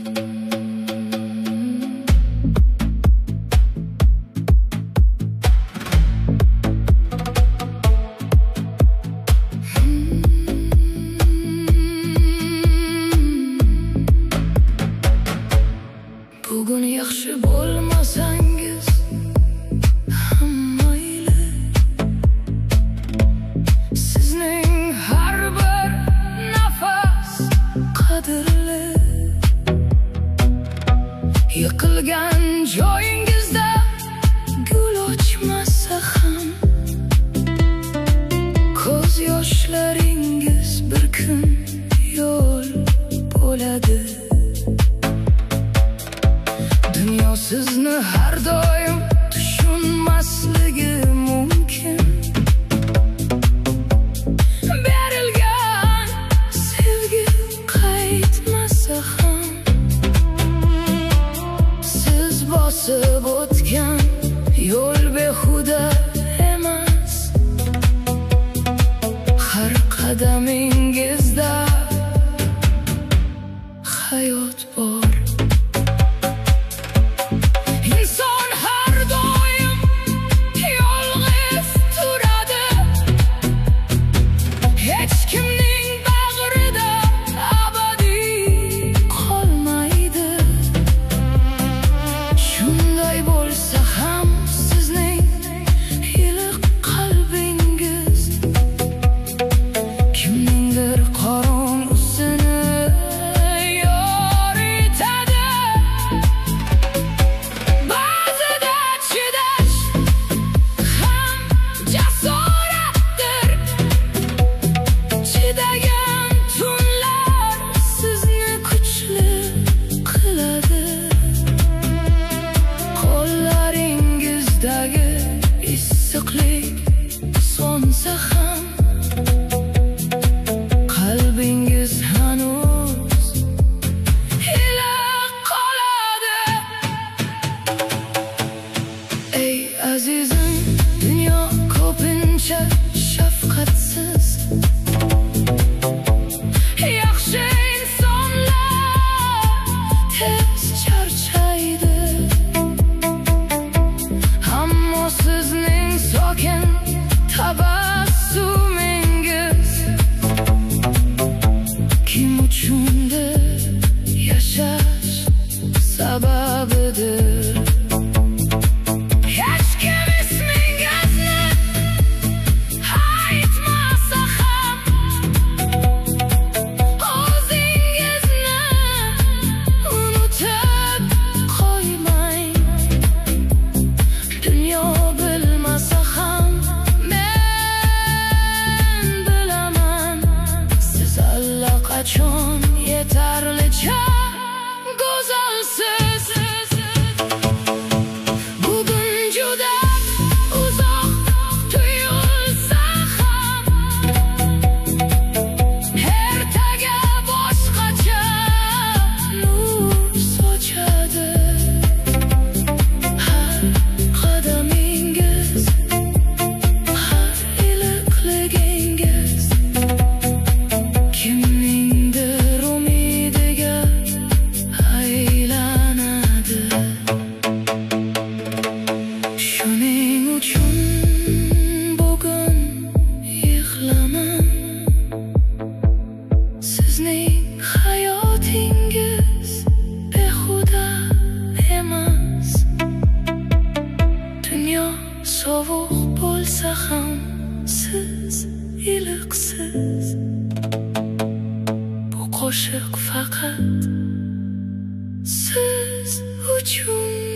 Bugun yaxshi bo'lmasangiz ham mayli, sizning har bir nafas qadrli. Yiqilgan joyingizda gul ochmasa ham, ko'z yoshlaringiz bir kun yo'l bo'ladi. Dunyo sizni har doim tushunmasligi mumkin. Berilgan sevgi qaytmasa ham, siz bosib o'tgan yo'l behuda emas. Har qadamingizda hayot bor. Issiqlik so'nsa ham, qalbingiz hanuz iliq qoladi. Ey azizim, dunyo ko'pincha shafqatsiz. Yaxshi insonlar tez charchaydi, ammo sizning sokin tabassumingiz kim uchundir yashash sababidir. Hech kim ismingizni aytmasa ham, o'zingizni unutib qo'ymang. Dunyo bilmasa ham men bilaman, siz allaqachon yetarlicha go'zalsiz. Bugun juda uzoq tuyulsa ham, ertaga boshqacha nur sochadi. Har qadamingiz, har iliqligingiz kimningdir umidiga aylanadi. Shuning uchun bugun yig'laman, sizning hayotingiz behuda emas. Dunyo sovuq bo'lsa ham, siz iliqsiz. Bu qo'shiq faqat siz uchun.